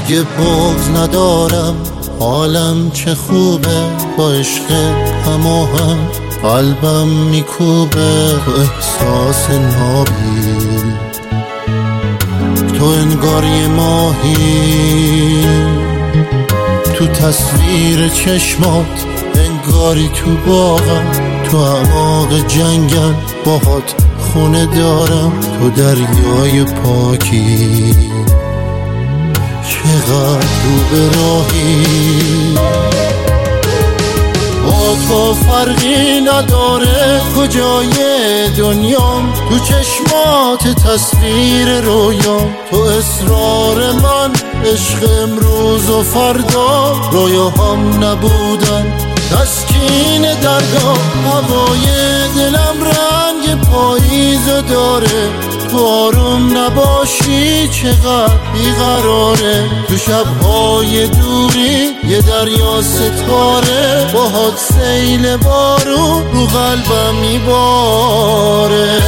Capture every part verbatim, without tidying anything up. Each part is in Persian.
دیگه بغض ندارم، حالم چه خوبه، با عشق هماهم قلبم میکوبه. تو احساس نابی، تو انگار یه ماهی تو تصویر چشمات، انگاری تو باغم، تو اعماق جنگم، باهات خونه دارم. تو دریای پاکی، چقدر رو به راهی. با تو فرقی نداره کجای دنیام، تو چشمات تصویر رویام. تو اصرار من، عشق امروز و فردا، رویاهام نبودن تسکین دردا. هوای دلم رنگ پاییزو داره، تو آروم نباشی چقدر بیقراره. تو شبهای دوری یه دریا ستاره، باهات سیل بارون رو قلبم میباره.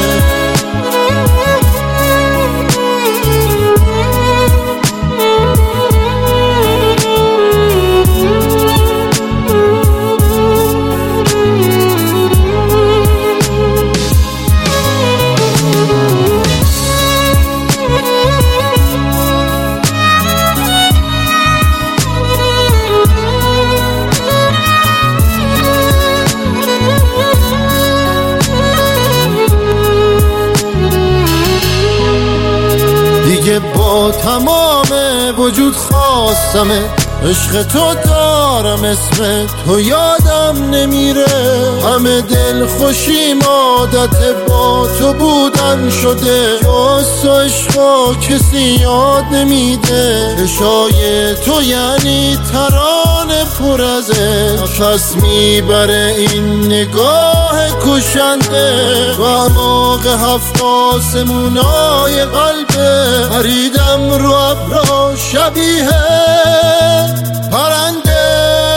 دیگه با تمام وجود خواستمه، عشق تو دارم، اسم تو یادم نمیره. همه دل خوشیم عادت با تو بودن شده، جز تو عشقا کسی یاد نمیده. عشای تو یعنی ترانه پر از نفس میبره این نگاه کشنده. و اعماق هفت آسمونای قلبه، پریدم رو ابرا شبیه پرنده.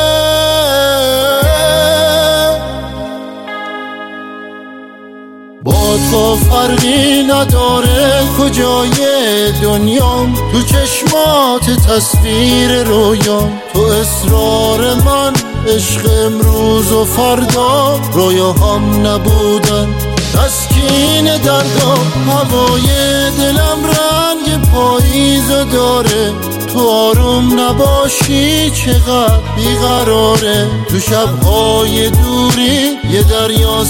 با تو فرقی نداره کجای دنیام، تو چشمات تصویر رویام. تو اصرار من، عشق امروز و فردا، رویاهام نبودن تسکین دردا. هوای دلم رنگ پاییزو داره، تو آروم نباشی چقدر بیقراره. تو شبهای دوری یه دریا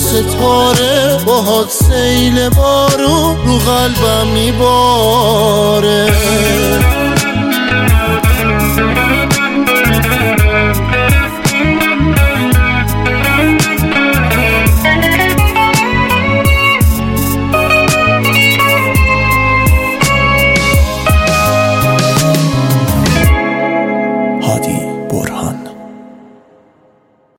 ستاره، باهات سیل بارون رو قلبم میباره.